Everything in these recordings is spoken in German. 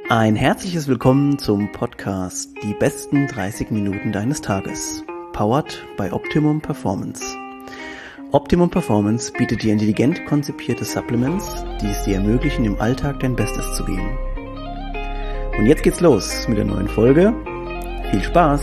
Ein herzliches Willkommen zum Podcast Die besten 30 Minuten deines Tages. Powered by Optimum Performance. Optimum Performance bietet dir intelligent konzipierte Supplements, die es dir ermöglichen, im Alltag dein Bestes zu geben. Und jetzt geht's los mit der neuen Folge. Viel Spaß!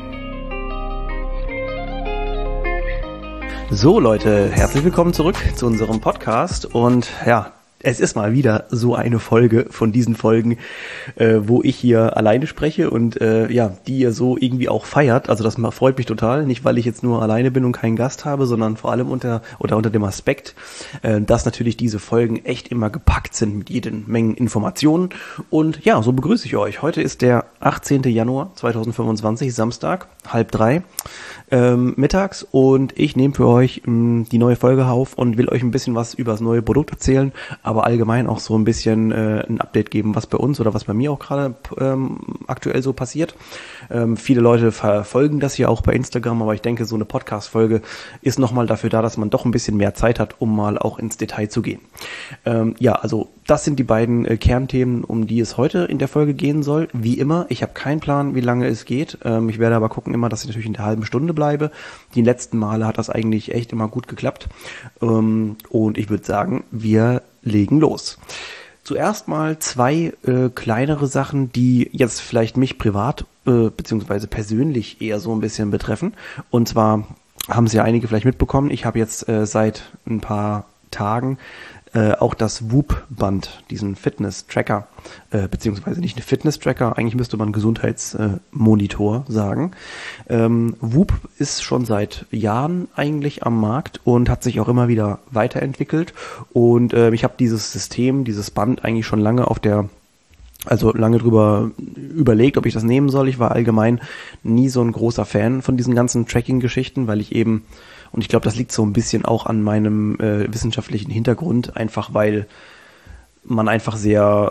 So Leute, herzlich willkommen zurück zu unserem Podcast und ja, es ist mal wieder so eine Folge von diesen Folgen, wo ich hier alleine spreche und die ihr so irgendwie auch feiert. Also das freut mich total, nicht weil ich jetzt nur alleine bin und keinen Gast habe, sondern vor allem unter dem Aspekt, dass natürlich diese Folgen echt immer gepackt sind mit jeden Mengen Informationen. Und ja, so begrüße ich euch. Heute ist der 18. Januar 2025, Samstag, 2:30 mittags, und ich nehme für euch die neue Folge auf und will euch ein bisschen was über das neue Produkt erzählen, aber allgemein auch so ein bisschen ein Update geben, was bei uns oder was bei mir auch gerade aktuell so passiert. Viele Leute verfolgen das hier auch bei Instagram, aber ich denke, so eine Podcast-Folge ist nochmal dafür da, dass man doch ein bisschen mehr Zeit hat, um mal auch ins Detail zu gehen. Also das sind die beiden Kernthemen, um die es heute in der Folge gehen soll. Wie immer, ich habe keinen Plan, wie lange es geht. Ich werde aber gucken immer, dass ich natürlich in der halben Stunde bleibe. Die letzten Male hat das eigentlich echt immer gut geklappt. Und ich würde sagen, wir legen los. Zuerst mal zwei kleinere Sachen, die jetzt vielleicht mich privat beziehungsweise persönlich eher so ein bisschen betreffen. Und zwar haben Sie ja einige vielleicht mitbekommen, ich habe jetzt seit ein paar Tagen auch das Whoop-Band, diesen Fitness-Tracker, beziehungsweise nicht eine Fitness-Tracker, eigentlich müsste man Gesundheitsmonitor sagen. Whoop ist schon seit Jahren eigentlich am Markt und hat sich auch immer wieder weiterentwickelt. Und ich habe dieses System, dieses Band eigentlich schon lange lange drüber überlegt, ob ich das nehmen soll. Ich war allgemein nie so ein großer Fan von diesen ganzen Tracking-Geschichten, weil ich eben, und ich glaube, das liegt so ein bisschen auch an meinem wissenschaftlichen Hintergrund, einfach weil man einfach sehr,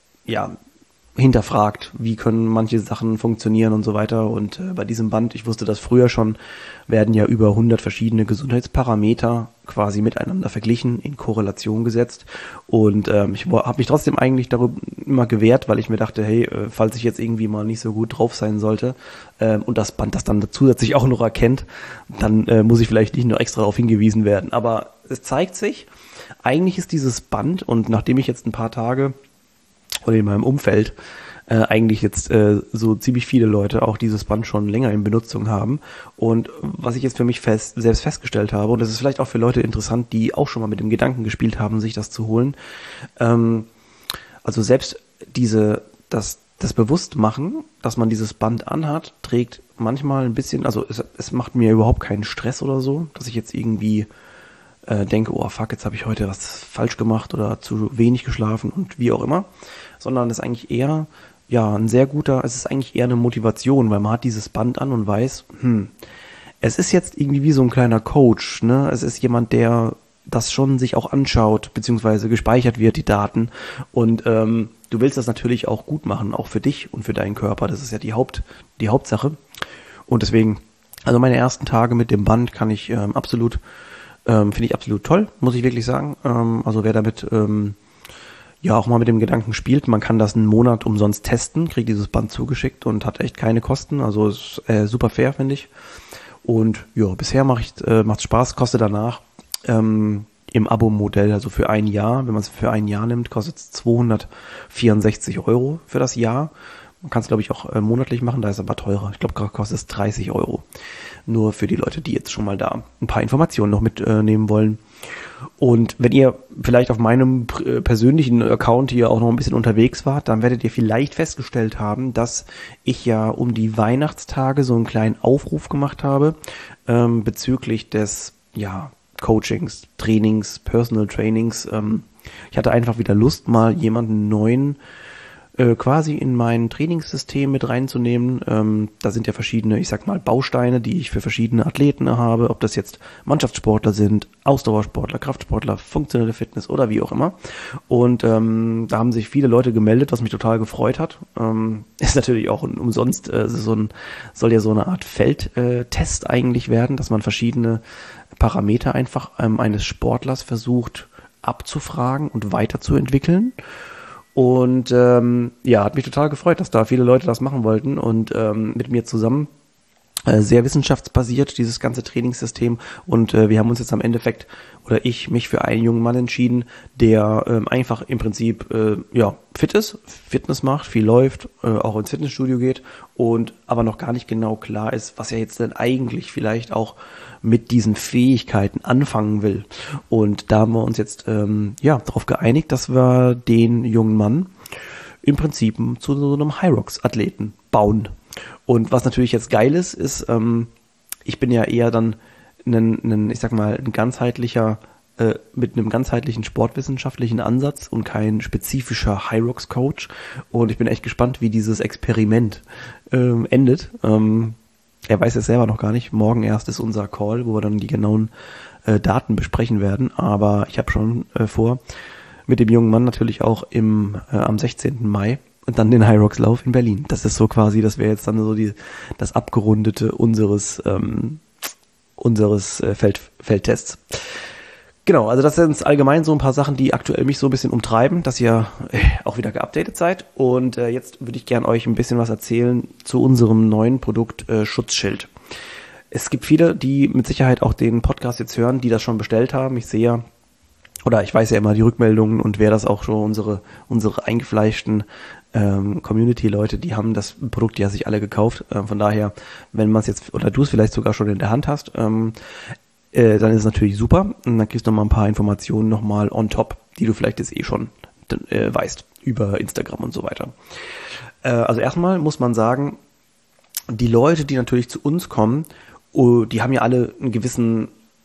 hinterfragt, wie können manche Sachen funktionieren und so weiter. Und bei diesem Band, ich wusste das früher schon, werden ja über 100 verschiedene Gesundheitsparameter quasi miteinander verglichen, in Korrelation gesetzt. Und ich habe mich trotzdem eigentlich darüber immer gewehrt, weil ich mir dachte, hey, falls ich jetzt irgendwie mal nicht so gut drauf sein sollte und das Band das dann zusätzlich auch noch erkennt, dann muss ich vielleicht nicht nur extra darauf hingewiesen werden. Aber es zeigt sich, eigentlich ist dieses Band, und nachdem ich jetzt ein paar Tage oder in meinem Umfeld eigentlich jetzt so ziemlich viele Leute auch dieses Band schon länger in Benutzung haben. Und was ich jetzt für mich selbst festgestellt habe, und das ist vielleicht auch für Leute interessant, die auch schon mal mit dem Gedanken gespielt haben, sich das zu holen, also selbst das Bewusstmachen, dass man dieses Band anhat, trägt manchmal ein bisschen, also es macht mir überhaupt keinen Stress oder so, dass ich jetzt irgendwie denke, oh fuck, jetzt habe ich heute was falsch gemacht oder zu wenig geschlafen und wie auch immer, sondern es ist eigentlich eher, es ist eigentlich eher eine Motivation, weil man hat dieses Band an und weiß, es ist jetzt irgendwie wie so ein kleiner Coach, ne? Es ist jemand, der das schon sich auch anschaut, beziehungsweise gespeichert wird, die Daten, und du willst das natürlich auch gut machen, auch für dich und für deinen Körper, das ist ja die Hauptsache, und deswegen, also meine ersten Tage mit dem Band kann ich finde ich absolut toll, muss ich wirklich sagen. Also wer damit auch mal mit dem Gedanken spielt, man kann das einen Monat umsonst testen, kriegt dieses Band zugeschickt und hat echt keine Kosten. Also ist super fair, finde ich. Und ja, bisher macht's Spaß, kostet danach im Abo-Modell, also für ein Jahr, wenn man es für ein Jahr nimmt, kostet es 264 € für das Jahr. Man kann es, glaube ich, auch monatlich machen, da ist es aber teurer. Ich glaube, kostet es 30 €. Nur für die Leute, die jetzt schon mal da ein paar Informationen noch mitnehmen wollen. Und wenn ihr vielleicht auf meinem persönlichen Account hier auch noch ein bisschen unterwegs wart, dann werdet ihr vielleicht festgestellt haben, dass ich ja um die Weihnachtstage so einen kleinen Aufruf gemacht habe bezüglich des Coachings, Trainings, Personal Trainings. Ich hatte einfach wieder Lust, mal jemanden neuen quasi in mein Trainingssystem mit reinzunehmen. Da sind ja verschiedene, ich sag mal, Bausteine, die ich für verschiedene Athleten habe, ob das jetzt Mannschaftssportler sind, Ausdauersportler, Kraftsportler, funktionelle Fitness oder wie auch immer. Und da haben sich viele Leute gemeldet, was mich total gefreut hat. Ist natürlich auch umsonst, soll ja so eine Art Feldtest eigentlich werden, dass man verschiedene Parameter einfach eines Sportlers versucht abzufragen und weiterzuentwickeln. Und ja, hat mich total gefreut, dass da viele Leute das machen wollten und mit mir zusammen. Sehr wissenschaftsbasiert, dieses ganze Trainingssystem. Und wir haben uns jetzt am Endeffekt, oder ich, mich für einen jungen Mann entschieden, der einfach im Prinzip ja fit ist, Fitness macht, viel läuft, auch ins Fitnessstudio geht und aber noch gar nicht genau klar ist, was er jetzt denn eigentlich vielleicht auch mit diesen Fähigkeiten anfangen will. Und da haben wir uns jetzt ja darauf geeinigt, dass wir den jungen Mann im Prinzip zu so einem Hyrox-Athleten bauen. Und was natürlich jetzt geil ist, ich bin ja eher dann ich sag mal, ein ganzheitlicher, mit einem ganzheitlichen sportwissenschaftlichen Ansatz und kein spezifischer Hyrox-Coach. Und ich bin echt gespannt, wie dieses Experiment endet. Er weiß es selber noch gar nicht. Morgen erst ist unser Call, wo wir dann die genauen Daten besprechen werden. Aber ich habe schon vor, mit dem jungen Mann natürlich auch am 16. Mai und dann den Hyrox-Lauf in Berlin. Das ist so quasi, das wäre jetzt dann so das Abgerundete unseres Feldtests. Genau, also das sind allgemein so ein paar Sachen, die aktuell mich so ein bisschen umtreiben, dass ihr auch wieder geupdatet seid. Und jetzt würde ich gern euch ein bisschen was erzählen zu unserem neuen Produkt Schutzschild. Es gibt viele, die mit Sicherheit auch den Podcast jetzt hören, die das schon bestellt haben. Ich sehe ja, oder ich weiß ja immer die Rückmeldungen und wer das auch schon, unsere eingefleischten Community-Leute, die haben das Produkt ja sich alle gekauft. Von daher, wenn man es jetzt, oder du es vielleicht sogar schon in der Hand hast, dann ist es natürlich super. Und dann kriegst du noch mal ein paar Informationen nochmal on top, die du vielleicht jetzt schon weißt, über Instagram und so weiter. Also erstmal muss man sagen, die Leute, die natürlich zu uns kommen, die haben ja alle einen gewissen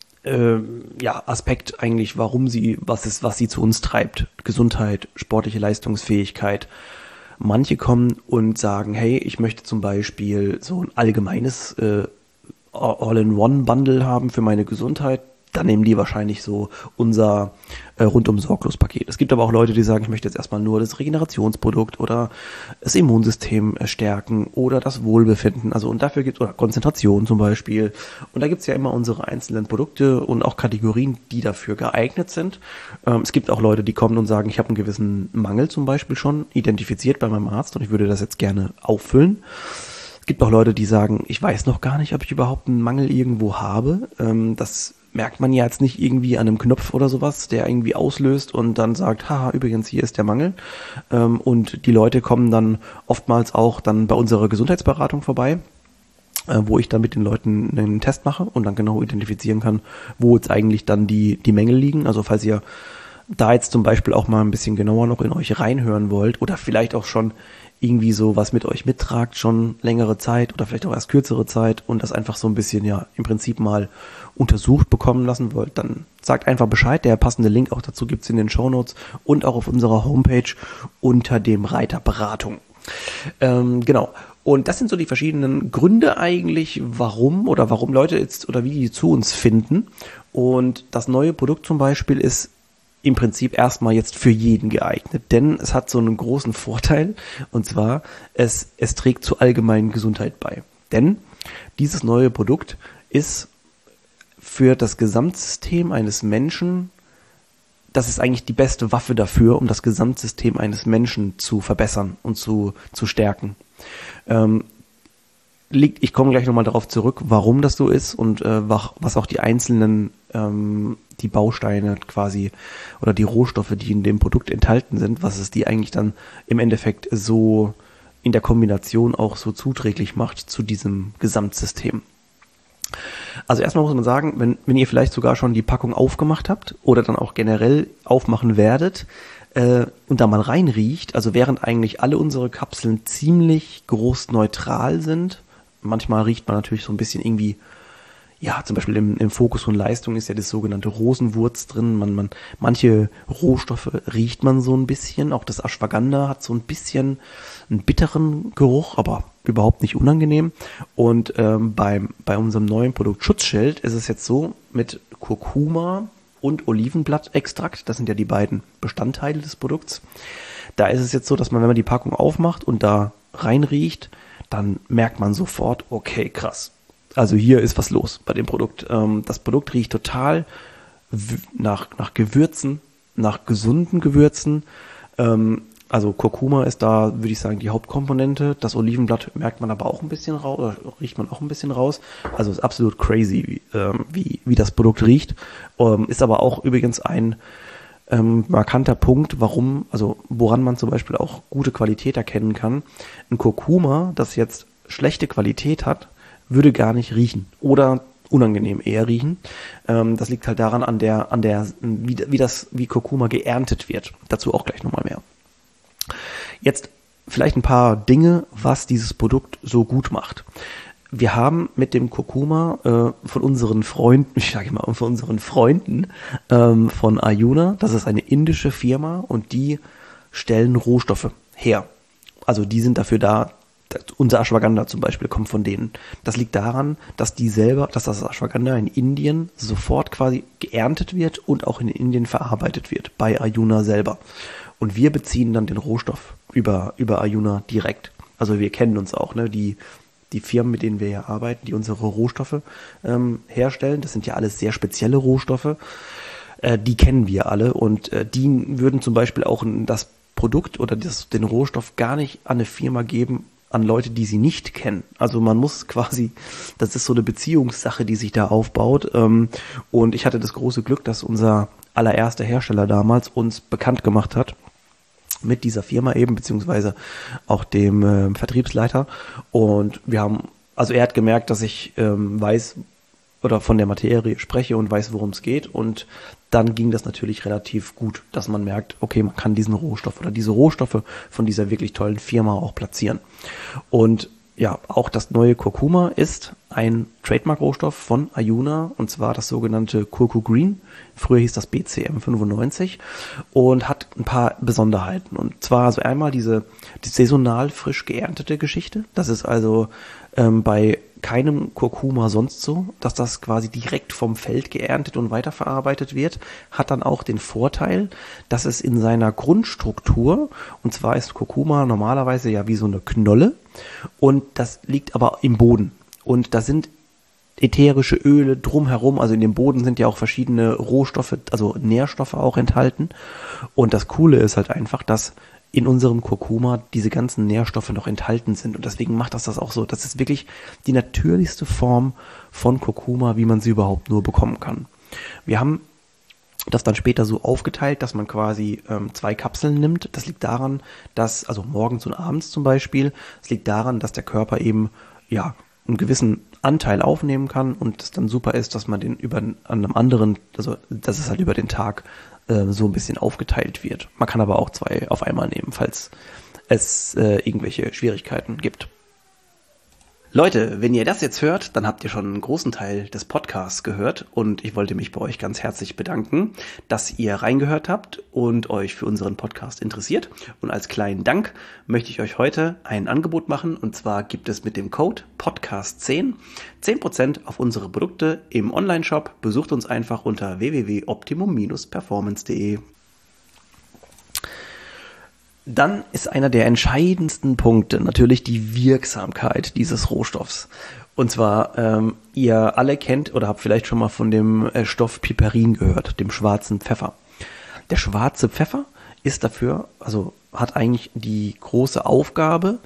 Aspekt eigentlich, was sie zu uns treibt. Gesundheit, sportliche Leistungsfähigkeit. Manche kommen und sagen, hey, ich möchte zum Beispiel so ein allgemeines All-in-One-Bundle haben für meine Gesundheit. Dann nehmen die wahrscheinlich so unser Rundum-Sorglos-Paket. Es gibt aber auch Leute, die sagen, ich möchte jetzt erstmal nur das Regenerationsprodukt oder das Immunsystem stärken oder das Wohlbefinden. Also und dafür gibt es, oder Konzentration zum Beispiel. Und da gibt es ja immer unsere einzelnen Produkte und auch Kategorien, die dafür geeignet sind. Es gibt auch Leute, die kommen und sagen, ich habe einen gewissen Mangel zum Beispiel schon identifiziert bei meinem Arzt und ich würde das jetzt gerne auffüllen. Es gibt auch Leute, die sagen, ich weiß noch gar nicht, ob ich überhaupt einen Mangel irgendwo habe. Das merkt man ja jetzt nicht irgendwie an einem Knopf oder sowas, der irgendwie auslöst und dann sagt, haha, übrigens, hier ist der Mangel. Und die Leute kommen dann oftmals auch dann bei unserer Gesundheitsberatung vorbei, wo ich dann mit den Leuten einen Test mache und dann genau identifizieren kann, wo jetzt eigentlich dann die Mängel liegen. Also falls ihr da jetzt zum Beispiel auch mal ein bisschen genauer noch in euch reinhören wollt oder vielleicht auch schon irgendwie so was mit euch mittragt, schon längere Zeit oder vielleicht auch erst kürzere Zeit und das einfach so ein bisschen ja im Prinzip mal untersucht bekommen lassen wollt, dann sagt einfach Bescheid. Der passende Link auch dazu gibt's in den Shownotes und auch auf unserer Homepage unter dem Reiter Beratung. Genau. Und das sind so die verschiedenen Gründe eigentlich, warum Leute jetzt oder wie die zu uns finden. Und das neue Produkt zum Beispiel ist im Prinzip erstmal jetzt für jeden geeignet, denn es hat so einen großen Vorteil und zwar, es trägt zur allgemeinen Gesundheit bei. Denn dieses neue Produkt ist für das Gesamtsystem eines Menschen, das ist eigentlich die beste Waffe dafür, um das Gesamtsystem eines Menschen zu verbessern und zu stärken. Ich komme gleich nochmal darauf zurück, warum das so ist und was auch die einzelnen die Bausteine quasi oder die Rohstoffe, die in dem Produkt enthalten sind, was es die eigentlich dann im Endeffekt so in der Kombination auch so zuträglich macht zu diesem Gesamtsystem. Also erstmal muss man sagen, wenn ihr vielleicht sogar schon die Packung aufgemacht habt oder dann auch generell aufmachen werdet und da mal reinriecht, also während eigentlich alle unsere Kapseln ziemlich groß neutral sind, manchmal riecht man natürlich so ein bisschen irgendwie, ja, zum Beispiel im Fokus von Leistung ist ja das sogenannte Rosenwurz drin. Manche Rohstoffe riecht man so ein bisschen. Auch das Ashwagandha hat so ein bisschen einen bitteren Geruch, aber überhaupt nicht unangenehm. Und bei unserem neuen Produkt Schutzschild ist es jetzt so mit Kurkuma und Olivenblattextrakt. Das sind ja die beiden Bestandteile des Produkts. Da ist es jetzt so, dass man, wenn man die Packung aufmacht und da reinriecht, dann merkt man sofort, okay, krass. Also hier ist was los bei dem Produkt. Das Produkt riecht total nach Gewürzen, nach gesunden Gewürzen. Also Kurkuma ist da, würde ich sagen, die Hauptkomponente. Das Olivenblatt merkt man aber auch ein bisschen raus, oder riecht man auch ein bisschen raus. Also ist absolut crazy, wie das Produkt riecht. Ist aber auch übrigens ein markanter Punkt, woran man zum Beispiel auch gute Qualität erkennen kann. Ein Kurkuma, das jetzt schlechte Qualität hat, würde gar nicht riechen oder unangenehm eher riechen. Das liegt halt daran wie Kurkuma geerntet wird. Dazu auch gleich nochmal mehr. Jetzt vielleicht ein paar Dinge, was dieses Produkt so gut macht. Wir haben mit dem Kurkuma von unseren Freunden von Ayuna, das ist eine indische Firma und die stellen Rohstoffe her. Also die sind dafür da, unser Ashwagandha zum Beispiel kommt von denen. Das liegt daran, dass das Ashwagandha in Indien sofort quasi geerntet wird und auch in Indien verarbeitet wird, bei Ayuna selber. Und wir beziehen dann den Rohstoff über Ayuna direkt. Also wir kennen uns auch, ne? Die Firmen, mit denen wir hier arbeiten, die unsere Rohstoffe herstellen, das sind ja alles sehr spezielle Rohstoffe, die kennen wir alle und die würden zum Beispiel auch das Produkt oder den Rohstoff gar nicht an eine Firma geben, an Leute, die sie nicht kennen. Also man muss quasi, das ist so eine Beziehungssache, die sich da aufbaut. Und ich hatte das große Glück, dass unser allererster Hersteller damals uns bekannt gemacht hat mit dieser Firma eben, beziehungsweise auch dem Vertriebsleiter. Und er hat gemerkt, dass ich weiß oder von der Materie spreche und weiß, worum es geht. Und dann ging das natürlich relativ gut, dass man merkt, okay, man kann diesen Rohstoff oder diese Rohstoffe von dieser wirklich tollen Firma auch platzieren. Und ja, auch das neue Kurkuma ist ein Trademark-Rohstoff von Ayuna und zwar das sogenannte Kurku Green. Früher hieß das BCM 95 und hat ein paar Besonderheiten. Und zwar also einmal die saisonal frisch geerntete Geschichte. Das ist also bei keinem Kurkuma sonst so, dass das quasi direkt vom Feld geerntet und weiterverarbeitet wird, hat dann auch den Vorteil, dass es in seiner Grundstruktur, und zwar ist Kurkuma normalerweise ja wie so eine Knolle und das liegt aber im Boden und da sind ätherische Öle drumherum, also in dem Boden sind ja auch verschiedene Rohstoffe, also Nährstoffe auch enthalten und das Coole ist halt einfach, dass in unserem Kurkuma diese ganzen Nährstoffe noch enthalten sind. Und deswegen macht das auch so. Das ist wirklich die natürlichste Form von Kurkuma, wie man sie überhaupt nur bekommen kann. Wir haben das dann später so aufgeteilt, dass man quasi 2 Kapseln nimmt. Das liegt daran, also morgens und abends zum Beispiel, es liegt daran, dass der Körper eben einen gewissen Anteil aufnehmen kann und es dann super ist, dass man den dass es halt über den Tag so ein bisschen aufgeteilt wird. Man kann aber auch 2 auf einmal nehmen, falls es irgendwelche Schwierigkeiten gibt. Leute, wenn ihr das jetzt hört, dann habt ihr schon einen großen Teil des Podcasts gehört und ich wollte mich bei euch ganz herzlich bedanken, dass ihr reingehört habt und euch für unseren Podcast interessiert. Und als kleinen Dank möchte ich euch heute ein Angebot machen und zwar gibt es mit dem Code Podcast10 10% auf unsere Produkte im Onlineshop. Besucht uns einfach unter www.optimum-performance.de. Dann ist einer der entscheidendsten Punkte natürlich die Wirksamkeit dieses Rohstoffs. Und zwar, ihr alle kennt oder habt vielleicht schon mal von dem Stoff Piperin gehört, dem schwarzen Pfeffer. Der schwarze Pfeffer ist dafür, also hat eigentlich die große Aufgabe,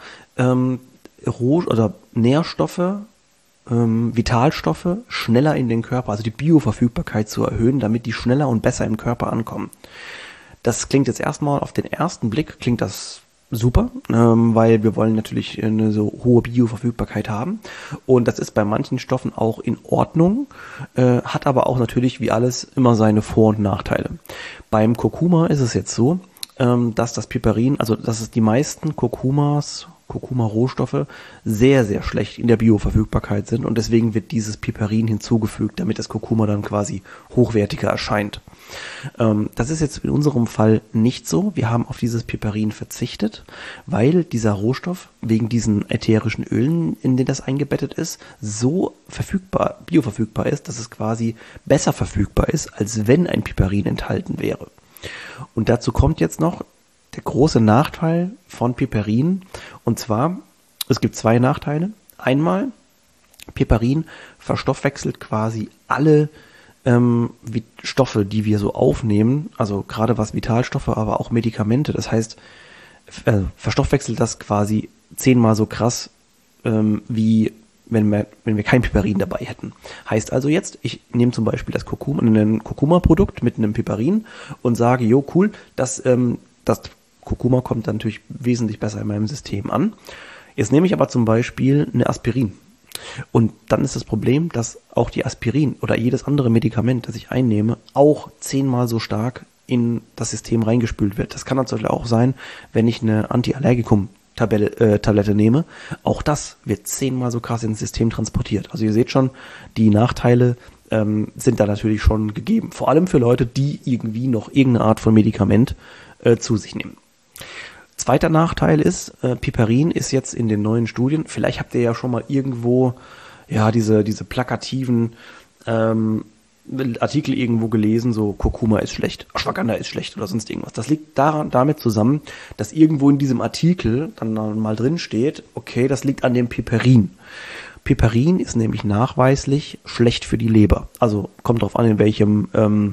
Nährstoffe, Vitalstoffe schneller in den Körper, also die Bioverfügbarkeit zu erhöhen, damit die schneller und besser im Körper ankommen. Das klingt jetzt erstmal auf den ersten Blick, klingt das super, weil wir wollen natürlich eine so hohe Bioverfügbarkeit haben und das ist bei manchen Stoffen auch in Ordnung, hat aber auch natürlich wie alles immer seine Vor- und Nachteile. Beim Kurkuma ist es jetzt so, dass das Piperin, also dass es die meisten Kurkuma-Rohstoffe sehr, sehr schlecht in der Bioverfügbarkeit sind und deswegen wird dieses Piperin hinzugefügt, damit das Kurkuma dann quasi hochwertiger erscheint. Das ist jetzt in unserem Fall nicht so. Wir haben auf dieses Piperin verzichtet, weil dieser Rohstoff wegen diesen ätherischen Ölen, in denen das eingebettet ist, so bioverfügbar ist, dass es quasi besser verfügbar ist, als wenn ein Piperin enthalten wäre. Und dazu kommt jetzt noch der große Nachteil von Piperin. Und zwar, es gibt 2 Nachteile. Einmal, Piperin verstoffwechselt quasi alle Stoffe, die wir so aufnehmen, also gerade was Vitalstoffe, aber auch Medikamente. Das heißt, verstoffwechselt das quasi 10-mal so krass, wie wenn wir kein Piperin dabei hätten. Heißt also jetzt, ich nehme zum Beispiel ein Kurkuma-Produkt mit einem Piperin und sage, jo, cool, das Kurkuma kommt dann natürlich wesentlich besser in meinem System an. Jetzt nehme ich aber zum Beispiel eine Aspirin. Und dann ist das Problem, dass auch die Aspirin oder jedes andere Medikament, das ich einnehme, auch 10-mal so stark in das System reingespült wird. Das kann natürlich auch sein, wenn ich eine Antiallergikum-Tablette nehme. Auch das wird 10-mal so krass ins System transportiert. Also ihr seht schon, die Nachteile sind da natürlich schon gegeben. Vor allem für Leute, die irgendwie noch irgendeine Art von Medikament zu sich nehmen. Zweiter Nachteil ist, Piperin ist jetzt in den neuen Studien, vielleicht habt ihr ja schon mal irgendwo diese plakativen Artikel irgendwo gelesen, so Kurkuma ist schlecht, Ashwagandha ist schlecht oder sonst irgendwas. Das liegt damit zusammen, dass irgendwo in diesem Artikel dann mal drin steht, okay, das liegt an dem Piperin. Piperin ist nämlich nachweislich schlecht für die Leber. Also kommt drauf an, in welchem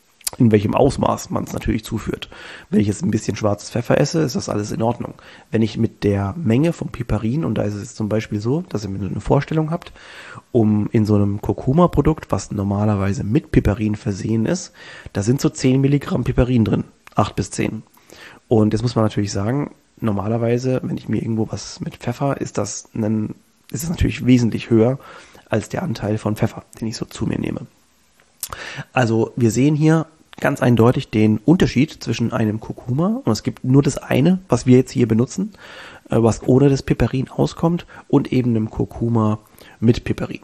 Ausmaß man es natürlich zuführt. Wenn ich jetzt ein bisschen schwarzes Pfeffer esse, ist das alles in Ordnung. Wenn ich mit der Menge von Piperin, und da ist es zum Beispiel so, dass ihr eine Vorstellung habt, um in so einem Kurkuma-Produkt, was normalerweise mit Piperin versehen ist, da sind so 10 Milligramm Piperin drin, 8 bis 10. Und jetzt muss man natürlich sagen, normalerweise, wenn ich mir irgendwo was mit Pfeffer, ist es natürlich wesentlich höher als der Anteil von Pfeffer, den ich so zu mir nehme. Also wir sehen hier ganz eindeutig den Unterschied zwischen einem Kurkuma, und es gibt nur das eine, was wir jetzt hier benutzen, was ohne das Piperin auskommt, und eben einem Kurkuma mit Piperin.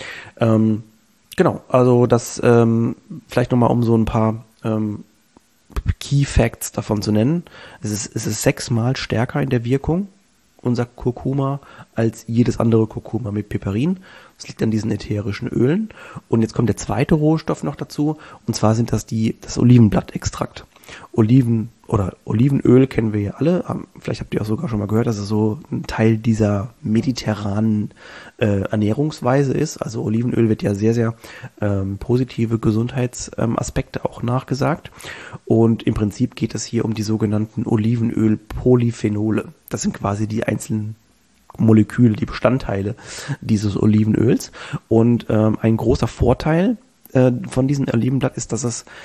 Genau, also das vielleicht nochmal um so ein paar Key Facts davon zu nennen. Es ist 6-mal stärker in der Wirkung, unser Kurkuma, als jedes andere Kurkuma mit Piperin. Das liegt an diesen ätherischen Ölen. Und jetzt kommt der zweite Rohstoff noch dazu, und zwar sind das das Olivenblattextrakt. Olivenöl kennen wir ja alle. Vielleicht habt ihr auch sogar schon mal gehört, dass es so ein Teil dieser mediterranen Ernährungsweise ist. Also Olivenöl wird ja sehr, sehr positive Gesundheitsaspekte auch nachgesagt. Und im Prinzip geht es hier um die sogenannten Olivenöl-Polyphenole. Das sind quasi die einzelnen Moleküle, die Bestandteile dieses Olivenöls. Und ein großer Vorteil von diesem Olivenblatt ist, dass es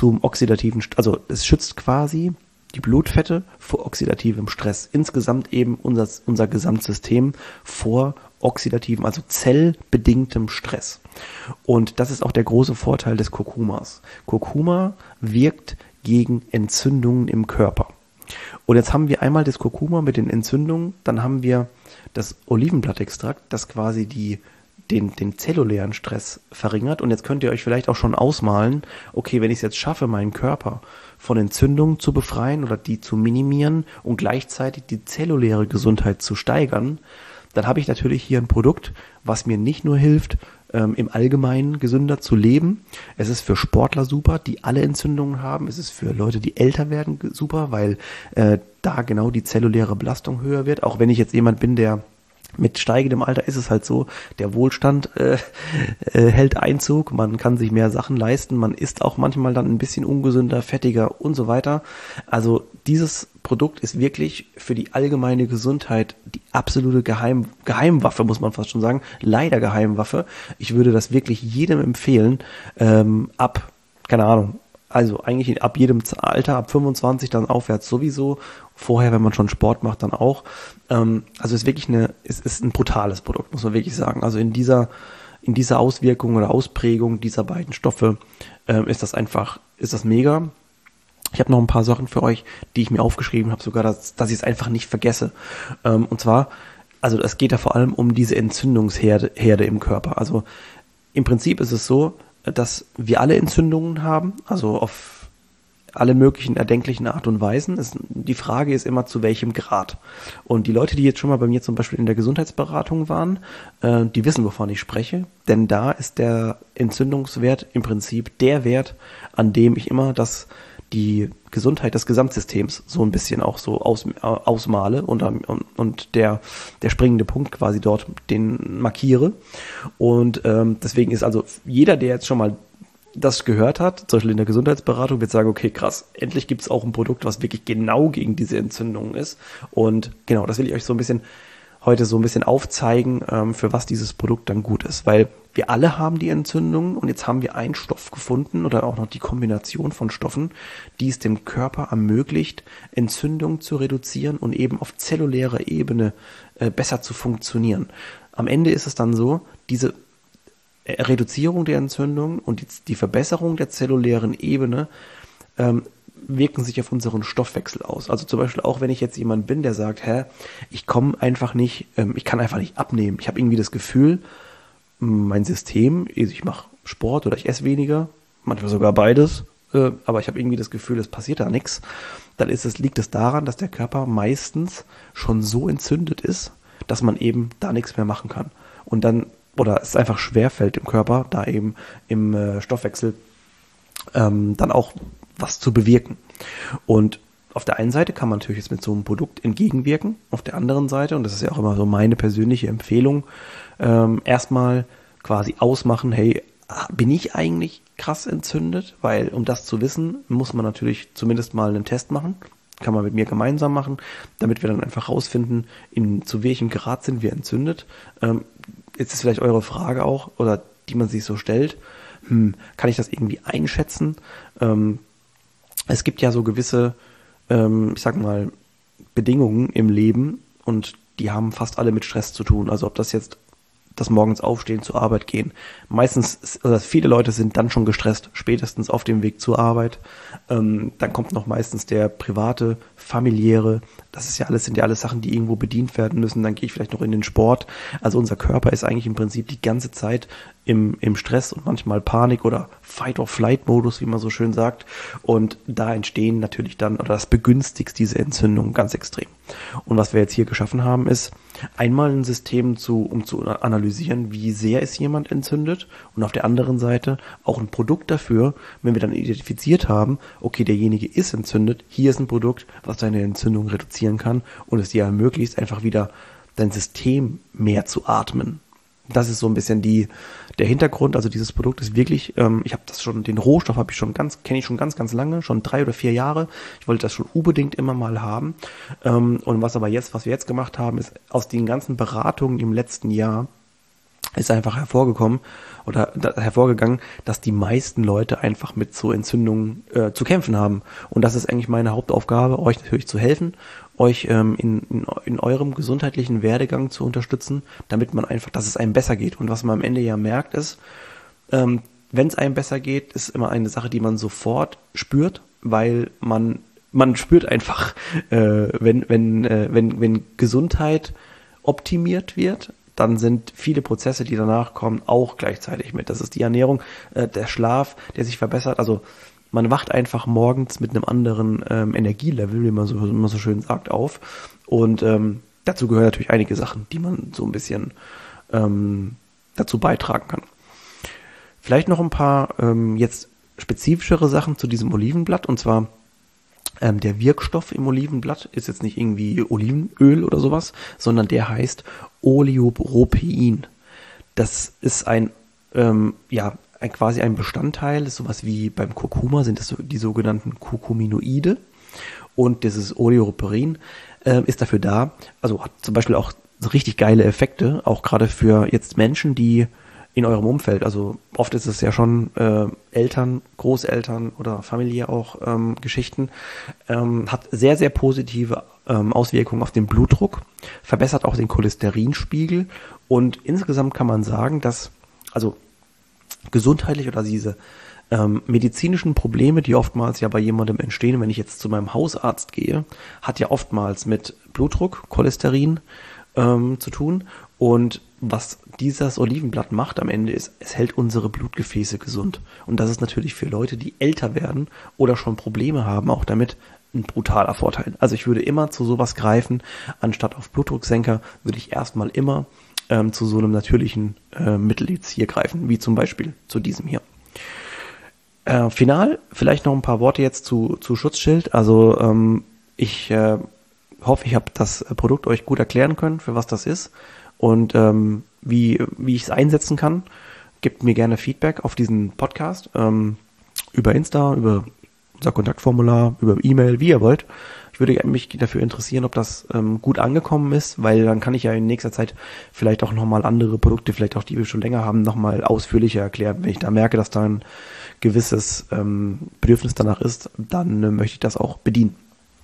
es schützt quasi die Blutfette vor oxidativem Stress. Insgesamt eben unser Gesamtsystem vor oxidativem, also zellbedingtem Stress. Und das ist auch der große Vorteil des Kurkumas. Kurkuma wirkt gegen Entzündungen im Körper. Und jetzt haben wir einmal das Kurkuma mit den Entzündungen, dann haben wir das Olivenblattextrakt, das quasi den zellulären Stress verringert. Und jetzt könnt ihr euch vielleicht auch schon ausmalen, okay, wenn ich es jetzt schaffe, meinen Körper von Entzündungen zu befreien oder die zu minimieren und gleichzeitig die zelluläre Gesundheit zu steigern, dann habe ich natürlich hier ein Produkt, was mir nicht nur hilft, im Allgemeinen gesünder zu leben. Es ist für Sportler super, die alle Entzündungen haben. Es ist für Leute, die älter werden, super, weil da genau die zelluläre Belastung höher wird. Auch wenn ich jetzt jemand bin, der mit steigendem Alter ist es halt so, der Wohlstand hält Einzug, man kann sich mehr Sachen leisten, man isst auch manchmal dann ein bisschen ungesünder, fettiger und so weiter. Also dieses Produkt ist wirklich für die allgemeine Gesundheit die absolute Geheimwaffe, muss man fast schon sagen, leider Geheimwaffe. Ich würde das wirklich jedem empfehlen, keine Ahnung, also eigentlich ab jedem Alter, ab 25 dann aufwärts sowieso. Vorher, wenn man schon Sport macht, dann auch. Also es ist wirklich ist ein brutales Produkt, muss man wirklich sagen. Also in dieser Auswirkung oder Ausprägung dieser beiden Stoffe ist das mega. Ich habe noch ein paar Sachen für euch, die ich mir aufgeschrieben habe, sogar, dass ich es einfach nicht vergesse. Und zwar, also es geht da vor allem um diese Entzündungsherde im Körper. Also im Prinzip ist es so, dass wir alle Entzündungen haben, also auf alle möglichen erdenklichen Art und Weisen. Die Frage ist immer, zu welchem Grad. Und die Leute, die jetzt schon mal bei mir zum Beispiel in der Gesundheitsberatung waren, die wissen, wovon ich spreche. Denn da ist der Entzündungswert im Prinzip der Wert, an dem ich immer die Gesundheit des Gesamtsystems so ein bisschen auch so ausmale und der springende Punkt quasi dort den markiere. Und deswegen ist also jeder, der jetzt schon mal das gehört hat, zum Beispiel in der Gesundheitsberatung, wird sagen, okay, krass, endlich gibt es auch ein Produkt, was wirklich genau gegen diese Entzündungen ist. Und genau, das will ich euch heute so ein bisschen aufzeigen, für was dieses Produkt dann gut ist. Weil wir alle haben die Entzündungen und jetzt haben wir einen Stoff gefunden oder auch noch die Kombination von Stoffen, die es dem Körper ermöglicht, Entzündungen zu reduzieren und eben auf zellulärer Ebene besser zu funktionieren. Am Ende ist es dann so, diese Reduzierung der Entzündung und die Verbesserung der zellulären Ebene wirken sich auf unseren Stoffwechsel aus. Also zum Beispiel auch, wenn ich jetzt jemand bin, der sagt, ich komme einfach nicht, ich kann einfach nicht abnehmen. Ich habe irgendwie das Gefühl, mein System, ich mache Sport oder ich esse weniger, manchmal sogar beides, aber ich habe irgendwie das Gefühl, es passiert da nichts. Dann liegt es daran, dass der Körper meistens schon so entzündet ist, dass man eben da nichts mehr machen kann. Und dann oder es einfach schwerfällt im Körper, da eben im Stoffwechsel dann auch was zu bewirken. Und auf der einen Seite kann man natürlich jetzt mit so einem Produkt entgegenwirken, auf der anderen Seite, und das ist ja auch immer so meine persönliche Empfehlung, erstmal quasi ausmachen, hey, bin ich eigentlich krass entzündet? Weil um das zu wissen, muss man natürlich zumindest mal einen Test machen. Kann man mit mir gemeinsam machen, damit wir dann einfach rausfinden, zu welchem Grad sind wir entzündet. Jetzt ist vielleicht eure Frage auch, oder die man sich so stellt, kann ich das irgendwie einschätzen? Es gibt ja so gewisse, ich sag mal, Bedingungen im Leben und die haben fast alle mit Stress zu tun. Also ob das jetzt das morgens aufstehen, zur Arbeit gehen. Meistens, oder viele Leute sind dann schon gestresst, spätestens auf dem Weg zur Arbeit. Dann kommt noch meistens der private, familiäre, sind ja alles Sachen, die irgendwo bedient werden müssen. Dann gehe ich vielleicht noch in den Sport. Also unser Körper ist eigentlich im Prinzip die ganze Zeit im Stress und manchmal Panik oder Fight-or-Flight-Modus, wie man so schön sagt. Und da entstehen natürlich dann, oder das begünstigt diese Entzündung ganz extrem. Und was wir jetzt hier geschaffen haben, ist einmal ein System, um zu analysieren, wie sehr ist jemand entzündet, und auf der anderen Seite auch ein Produkt dafür, wenn wir dann identifiziert haben, okay, derjenige ist entzündet, hier ist ein Produkt, was seine Entzündung reduzieren kann und es dir ermöglicht, einfach wieder dein System mehr zu atmen. Das ist so ein bisschen der Hintergrund. Also dieses Produkt ist wirklich, ich habe den Rohstoff kenne ich schon ganz, ganz lange, schon 3 oder 4 Jahre. Ich wollte das schon unbedingt immer mal haben. Und was wir jetzt gemacht haben, ist aus den ganzen Beratungen im letzten Jahr ist einfach hervorgegangen, dass die meisten Leute einfach mit so Entzündungen zu kämpfen haben. Und das ist eigentlich meine Hauptaufgabe, euch natürlich zu helfen, euch in eurem gesundheitlichen Werdegang zu unterstützen, damit man einfach, dass es einem besser geht. Und was man am Ende ja merkt ist, wenn es einem besser geht, ist immer eine Sache, die man sofort spürt, weil man spürt einfach, wenn Gesundheit optimiert wird, dann sind viele Prozesse, die danach kommen, auch gleichzeitig mit. Das ist die Ernährung, der Schlaf, der sich verbessert. Also man wacht einfach morgens mit einem anderen Energielevel, wie man so schön sagt, auf. Und dazu gehören natürlich einige Sachen, die man so ein bisschen dazu beitragen kann. Vielleicht noch ein paar jetzt spezifischere Sachen zu diesem Olivenblatt. Und zwar der Wirkstoff im Olivenblatt ist jetzt nicht irgendwie Olivenöl oder sowas, sondern der heißt Oleopropein. Das ist quasi ein Bestandteil, ist sowas wie beim Kurkuma, sind das die sogenannten Curcuminoide. Und dieses Oleopropein ist dafür da, also hat zum Beispiel auch so richtig geile Effekte, auch gerade für jetzt Menschen, die in eurem Umfeld, also oft ist es ja schon Eltern, Großeltern oder familiär auch Geschichten, hat sehr, sehr positive Auswirkungen auf den Blutdruck, verbessert auch den Cholesterinspiegel und insgesamt kann man sagen, dass also gesundheitlich oder diese medizinischen Probleme, die oftmals ja bei jemandem entstehen, wenn ich jetzt zu meinem Hausarzt gehe, hat ja oftmals mit Blutdruck, Cholesterin zu tun. Und was dieses Olivenblatt macht am Ende ist, es hält unsere Blutgefäße gesund. Und das ist natürlich für Leute, die älter werden oder schon Probleme haben, auch damit ein brutaler Vorteil. Also ich würde immer zu sowas greifen, anstatt auf Blutdrucksenker würde ich erstmal immer zu so einem natürlichen Mittel jetzt hier greifen, wie zum Beispiel zu diesem hier. Final, vielleicht noch ein paar Worte jetzt zu Schutzschild. Also ich hoffe, ich habe das Produkt euch gut erklären können, für was das ist und wie ich es einsetzen kann. gebt mir gerne Feedback auf diesen Podcast, über Insta, über unser Kontaktformular, über E-Mail, wie ihr wollt. Ich würde mich dafür interessieren, ob das gut angekommen ist, weil dann kann ich ja in nächster Zeit vielleicht auch nochmal andere Produkte, vielleicht auch die wir schon länger haben, nochmal ausführlicher erklären. Wenn ich da merke, dass da ein gewisses Bedürfnis danach ist, dann möchte ich das auch bedienen.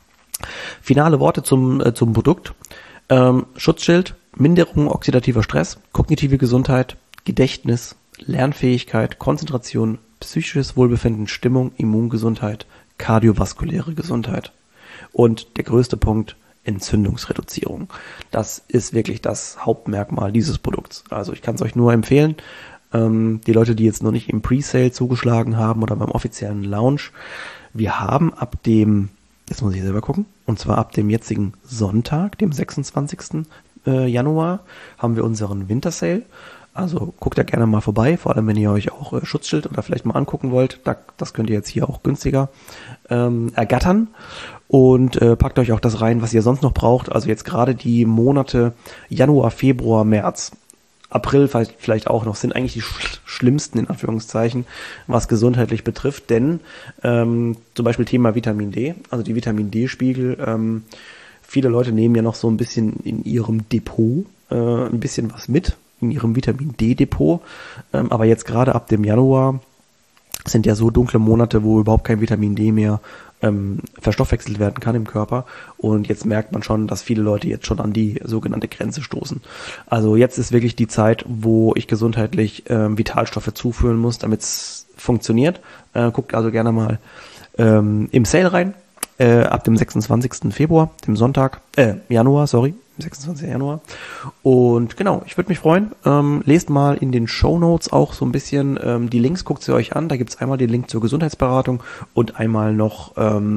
Finale Worte zum Produkt. Schutzschild, Minderung oxidativer Stress, kognitive Gesundheit, Gedächtnis, Lernfähigkeit, Konzentration, psychisches Wohlbefinden, Stimmung, Immungesundheit, kardiovaskuläre Gesundheit. Und der größte Punkt, Entzündungsreduzierung. Das ist wirklich das Hauptmerkmal dieses Produkts. Also ich kann es euch nur empfehlen. Die Leute, die jetzt noch nicht im Presale zugeschlagen haben oder beim offiziellen Launch, wir haben ab dem, jetzt muss ich selber gucken, und zwar ab dem jetzigen Sonntag, dem 26. Januar, haben wir unseren Wintersale. Also guckt da gerne mal vorbei, vor allem wenn ihr euch auch Schutzschild oder vielleicht mal angucken wollt. Das könnt ihr jetzt hier auch günstiger ergattern. Und packt euch auch das rein, was ihr sonst noch braucht. Also jetzt gerade die Monate Januar, Februar, März, April vielleicht auch noch, sind eigentlich die schlimmsten, in Anführungszeichen, was gesundheitlich betrifft. Denn zum Beispiel Thema Vitamin D, also die Vitamin D-Spiegel, viele Leute nehmen ja noch so ein bisschen in ihrem Depot ein bisschen was mit, in ihrem Vitamin D-Depot. Aber jetzt gerade ab dem Januar sind ja so dunkle Monate, wo überhaupt kein Vitamin D mehr verstoffwechselt werden kann im Körper. Und jetzt merkt man schon, dass viele Leute jetzt schon an die sogenannte Grenze stoßen. Also jetzt ist wirklich die Zeit, wo ich gesundheitlich Vitalstoffe zuführen muss, damit es funktioniert. Guckt also gerne mal im Sale rein. Ab dem 26. Februar, dem Januar. 26. Januar. Und genau, ich würde mich freuen. Lest mal in den Shownotes auch so ein bisschen die Links, guckt sie euch an. Da gibt es einmal den Link zur Gesundheitsberatung und einmal noch,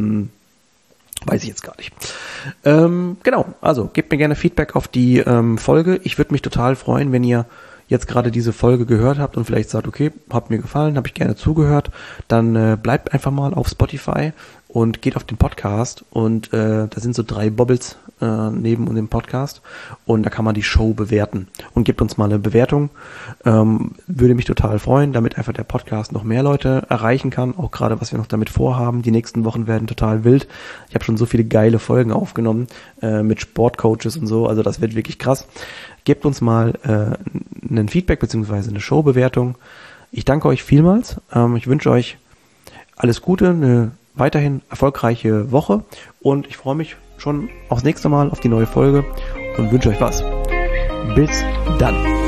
weiß ich jetzt gar nicht. Genau, also gebt mir gerne Feedback auf die Folge. Ich würde mich total freuen, wenn ihr jetzt gerade diese Folge gehört habt und vielleicht sagt, okay, hat mir gefallen, habe ich gerne zugehört, dann bleibt einfach mal auf Spotify und geht auf den Podcast und da sind so 3 Bobbles neben dem Podcast und da kann man die Show bewerten und gebt uns mal eine Bewertung. Würde mich total freuen, damit einfach der Podcast noch mehr Leute erreichen kann, auch gerade was wir noch damit vorhaben. Die nächsten Wochen werden total wild. Ich habe schon so viele geile Folgen aufgenommen mit Sportcoaches und so, also das wird wirklich krass. Gebt uns mal einen Feedback bzw. eine Showbewertung. Ich danke euch vielmals. Ich wünsche euch alles Gute, eine weiterhin erfolgreiche Woche und ich freue mich schon aufs nächste Mal, auf die neue Folge und wünsche euch was. Bis dann.